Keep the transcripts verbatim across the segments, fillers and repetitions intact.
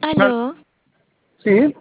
Aló, Sí,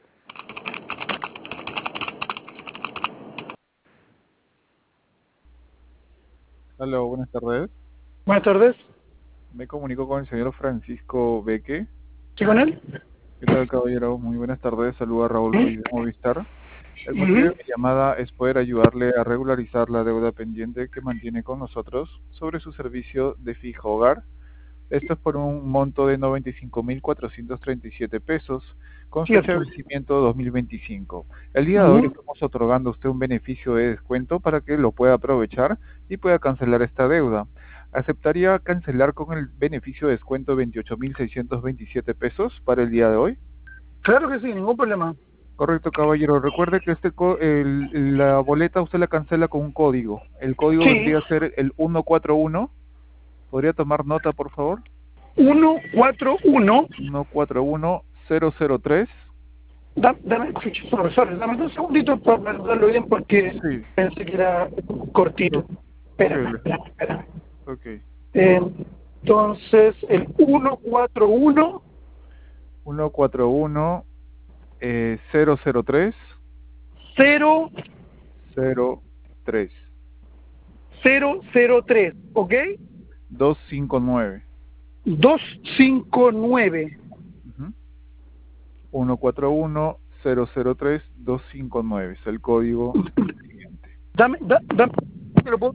Hola, buenas tardes. buenas tardes. Me comunico con el señor Francisco Beque. ¿Sí con él? ¿Qué tal, caballero? Muy buenas tardes. Saluda a Raúl Ruiz de Movistar. El motivo de Ujú. mi llamada es poder ayudarle a regularizar la deuda pendiente que mantiene con nosotros sobre su servicio de fijo hogar. Esto es por un monto de noventa y cinco mil cuatrocientos treinta y siete pesos, con fecha de Cierto. vencimiento dos mil veinticinco. El día de hoy le Ujú. estamos otorgando a usted un beneficio de descuento para que lo pueda aprovechar y pueda cancelar esta deuda. ¿Aceptaría cancelar con el beneficio de descuento veintiocho mil seiscientos veintisiete pesos para el día de hoy? Claro que sí, ningún problema. Correcto, caballero. Recuerde que este co- el- la boleta usted la cancela con un código. El código Sí, vendría a ser el ciento cuarenta y uno. ¿Podría tomar nota, por favor? uno cuatro uno. ciento cuarenta y uno cero cero tres. Da, dame, profesor, dame un segundito para darlo bien porque Sí, pensé que era cortito. o- ok, Espérame, le- espérame, espérame. ok. Eh, entonces, el ciento cuarenta y uno ciento cuarenta y uno eh, cero cero tres cero cero tres cero cero tres, ¿ok? doscientos cincuenta y nueve. doscientos cincuenta y nueve. Ujú. ciento cuarenta y uno cero cero tres doscientos cincuenta y nueve es el código del cliente. Dame, da, dame, ¿te lo puedo?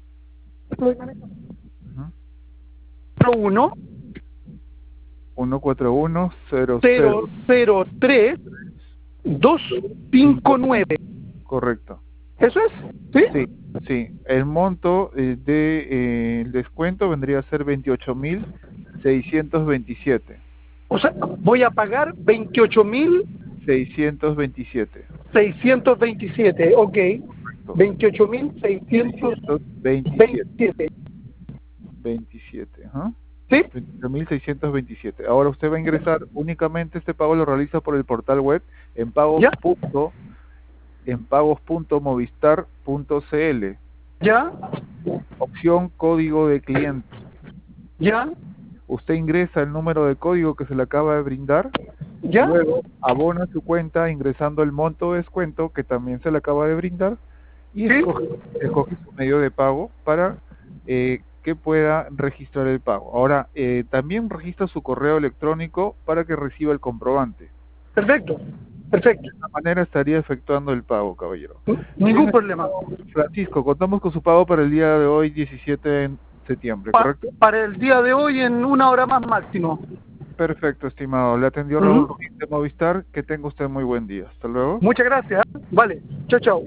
Ujú. uno ciento cuarenta y uno cero cero cero cero tres dos cinco cinco. nueve. Correcto. ¿Eso es? Sí, ¿Sí? sí. El monto eh, de eh, el descuento vendría a ser veintiocho mil seiscientos veintisiete. O sea, voy a pagar veintiocho mil seiscientos veintisiete. seiscientos veintisiete. Ok. Correcto. veintiocho mil seiscientos seiscientos veintisiete. veintisiete. veintisiete. Ajá. ¿Sí? veintiocho mil seiscientos veintisiete. Ahora usted va a ingresar únicamente este pago lo realiza por el portal web en pagos. ¿Ya? punto- en pagos.movistar.cl. ¿Ya? Opción código de cliente. ¿Ya? Usted ingresa el número de código que se le acaba de brindar. ¿Ya? Luego abona su cuenta ingresando el monto de descuento que también se le acaba de brindar y ¿Sí? escoge, escoge su medio de pago para eh, que pueda registrar el pago. Ahora, eh, también registra su correo electrónico para que reciba el comprobante. Perfecto. Perfecto. De esta manera estaría efectuando el pago, caballero. Bien, Ningún problema. Francisco, contamos con su pago para el día de hoy, diecisiete de septiembre, Pa- ¿correcto? para el día de hoy en una hora más máximo. Perfecto, estimado. Le atendió Raúl Ujú. Ruiz de Movistar. Que tenga usted muy buen día. Hasta luego. Muchas gracias. Vale. Chao, chao.